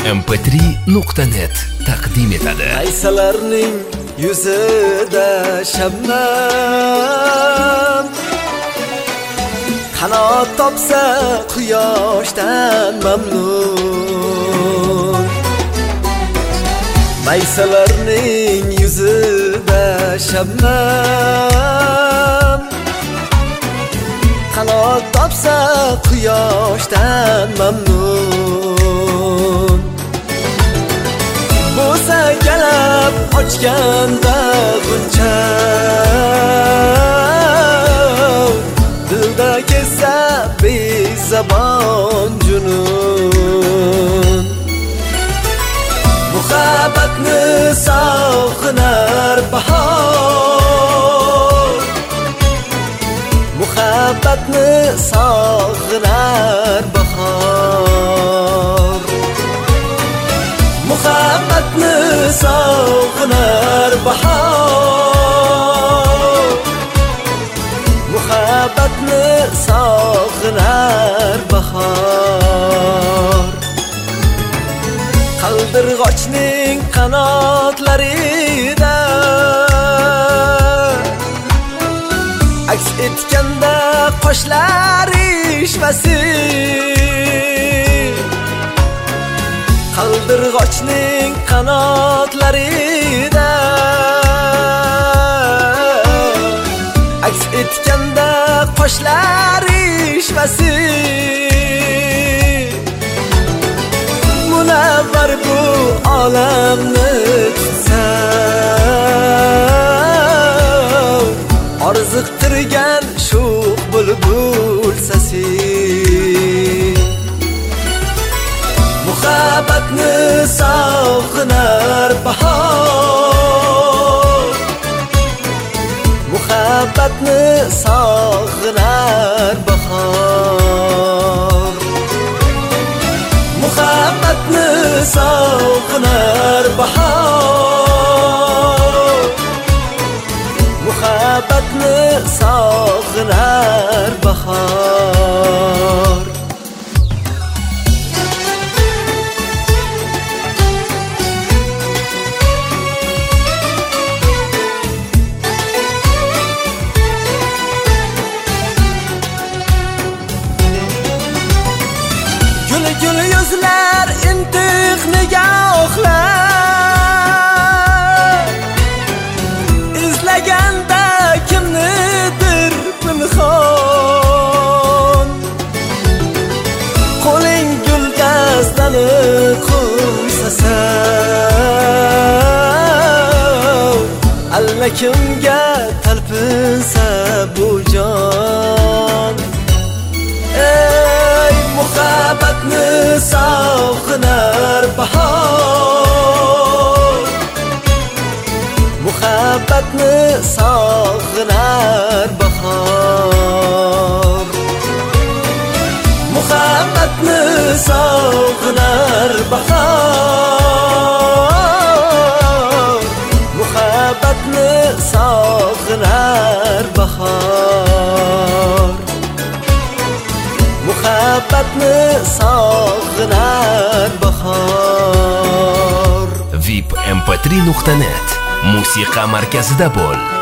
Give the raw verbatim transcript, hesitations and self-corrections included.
em p tri nuqta net taqdim etadi. Aysalarning yuzida shabnam, qanot topsa quyoshdan mamnun. Maysalarning yuzida shabnam, qanot topsa quyoshdan mamnun. Bo'lsa galab ochganda g'uncha, dilda kelsa bezabon junun. Muhabbatni sog'inar bahor, muhabbatni sog'inar bahor, muhabbatni sog'inar bahor, muhabbatni sog'inar bahor. Qaldirg'ochning qanotlarida aks etganda qoshlar ishmasin. Qaldirg'ochning qanotlarida aks etganda qoshlar ishmasin. Munavvar bu olamni tutsa, orziqtirgan sho'x bulbul sasi. Muhabbatni sog'inar bahor, muhabbatni sog'inar bahor, muhabbatni sog'inar bahor, muhabbatni sog'inar bahor. Gul yuzlar intiq nigohlar, izlaganda kimnidir pinhon. Qo'ling gul dastani qo'ysasa, allakimga talpinsa bu jon. Ey muhabbatni sog'inar bahor, muhabbatni sog'inar bahor, muhabbatni sog'inar bahor, muhabbatni sog'inar bahor, muhabbatni sog'inar bahor. vip em p tri nuqta net musiqa markazida bo'l.